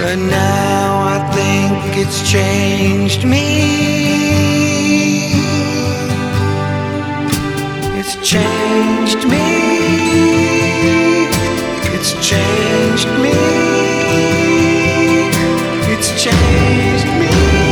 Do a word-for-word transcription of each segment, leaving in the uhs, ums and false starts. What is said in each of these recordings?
But now I think it's changed me. It's changed me. It's changed me. It's changed me.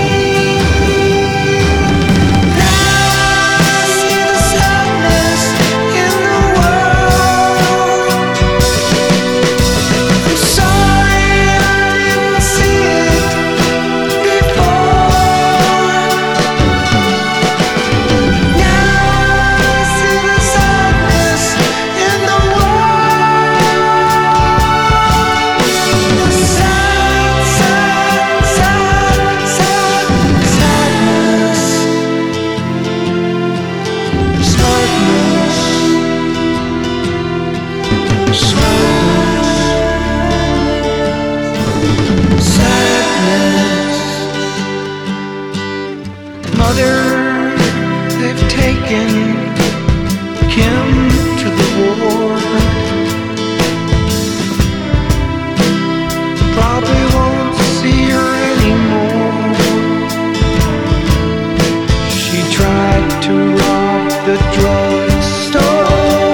Mother, they've taken Kim to the war. Probably won't see her anymore. She tried to rob the drugstore.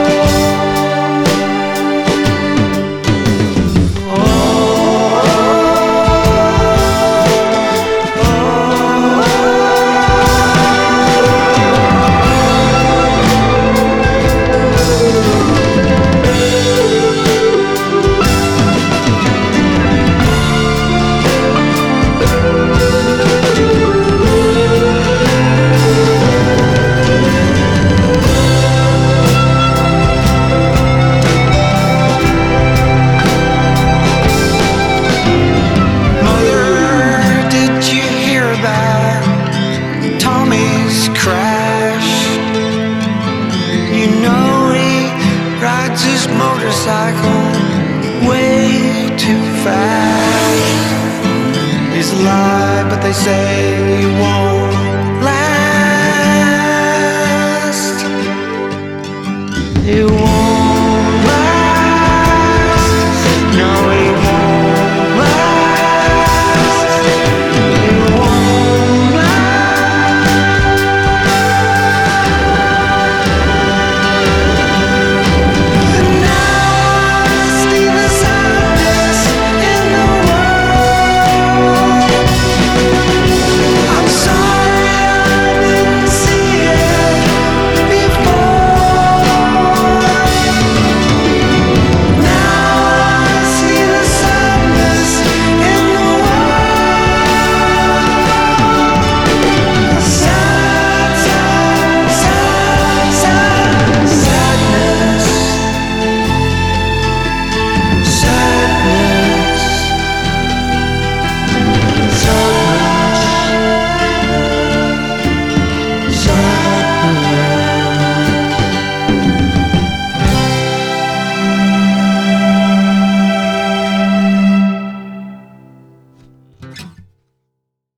His motorcycle way too fast. He's alive, but they say